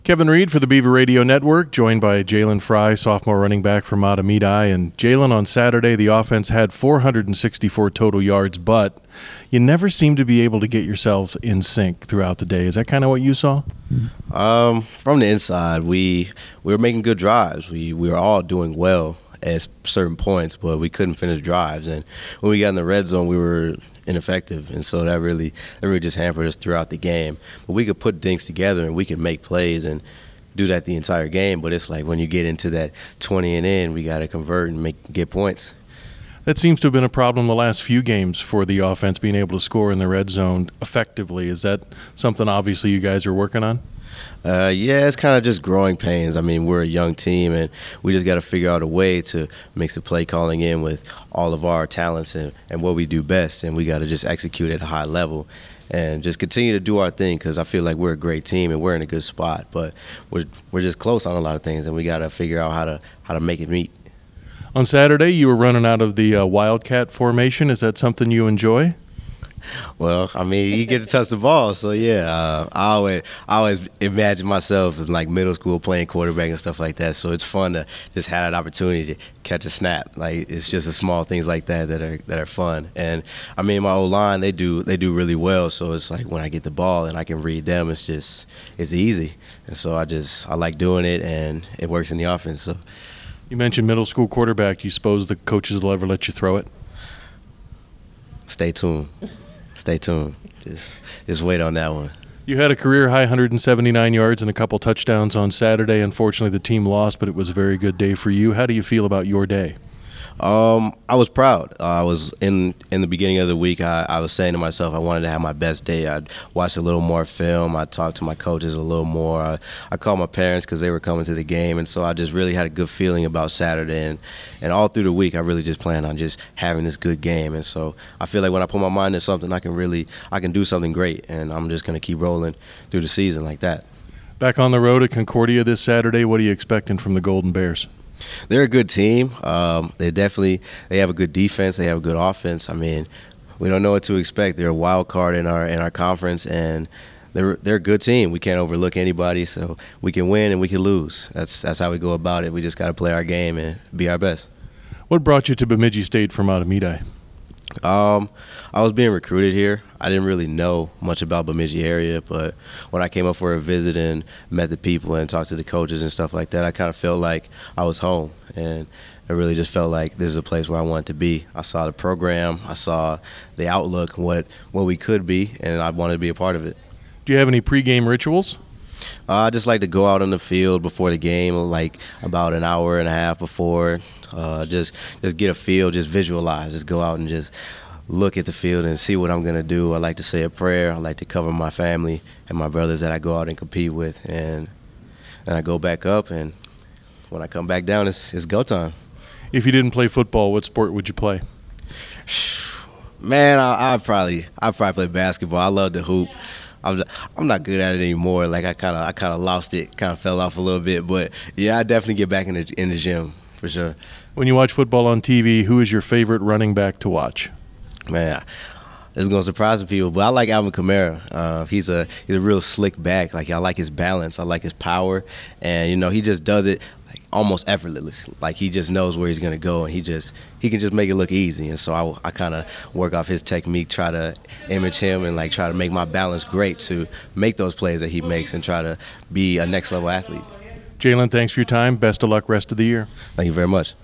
Kevin Reed for the Beaver Radio Network, joined by Jalen Fry, sophomore running back from Mahtomedi. And Jalen, on Saturday, the offense had 464 total yards, but you never seem to be able to get yourselves in sync throughout the day. Is that kind of what you saw? From the inside, we were making good drives. We were all doing well at certain points, but we couldn't finish drives. And when we got in the red zone, we were ineffective, and so that really just hampered us throughout the game. But we could put things together and we could make plays and do that the entire game. But it's like when you get into that 20 and in, we got to convert and get points. That seems to have been a problem the last few games for the offense, being able to score in the red zone effectively. Is that something obviously you guys are working on? Yeah, it's kind of just growing pains. I mean, we're a young team, and we just got to figure out a way to mix the play calling in with all of our talents and what we do best, and we got to just execute at a high level and just continue to do our thing, because I feel like we're a great team and we're in a good spot, but we're just close on a lot of things, and we got to figure out how to make it meet. On Saturday, you were running out of the Wildcat formation. Is that something you enjoy? Well, I mean, you get to touch the ball, so yeah. I always imagine myself as like middle school playing quarterback and stuff like that. So it's fun to just have that opportunity to catch a snap. Like, it's just the small things like that are fun. And I mean, my O-line, they do really well. So it's like when I get the ball and I can read them, it's easy. And so I like doing it, and it works in the offense. So you mentioned middle school quarterback. Do you suppose the coaches will ever let you throw it? Stay tuned. Just wait on that one. You had a career-high 179 yards and a couple touchdowns on Saturday. Unfortunately, the team lost, but it was a very good day for you. How do you feel about your day? I was proud. I was in the beginning of the week. I was saying to myself, I wanted to have my best day. I'd watch a little more film. I talked to my coaches a little more. I called my parents because they were coming to the game, and so I just really had a good feeling about Saturday. And all through the week, I really just planned on just having this good game. And so I feel like when I put my mind to something, I can do something great, and I'm just going to keep rolling through the season like that. Back on the road at Concordia this Saturday, what are you expecting from the Golden Bears? They're a good team. They have a good defense. They have a good offense. I mean, we don't know what to expect. They're a wild card in our conference, and they're a good team. We can't overlook anybody, so we can win and we can lose. That's how we go about it. We just got to play our game and be our best. What brought you to Bemidji State from Mahtomedi? I was being recruited here. I didn't really know much about Bemidji area, but when I came up for a visit and met the people and talked to the coaches and stuff like that, I kind of felt like I was home, and I really just felt like this is a place where I wanted to be. I saw the program, I saw the outlook, what we could be, and I wanted to be a part of it. Do you have any pregame rituals? I just like to go out on the field before the game, like about an hour and a half before, just get a feel, just visualize, just go out and just look at the field and see what I'm going to do. I like to say a prayer. I like to cover my family and my brothers that I go out and compete with, and I go back up, and when I come back down, it's go time. If you didn't play football, what sport would you play? Man, I'd probably play basketball. I love to hoop. I'm not good at it anymore. Like I kind of lost it, kind of fell off a little bit. But yeah, I definitely get back in the gym for sure. When you watch football on TV, who is your favorite running back to watch? Man, this is gonna surprise some people, but I like Alvin Kamara. He's a real slick back. Like, I like his balance, I like his power, and he just does it like almost effortless. Like, he just knows where he's gonna go, and he can just make it look easy. And so I kind of work off his technique, try to image him, and like try to make my balance great to make those plays that he makes and try to be a next level athlete. Jalen, thanks for your time. Best of luck rest of the year. Thank you very much.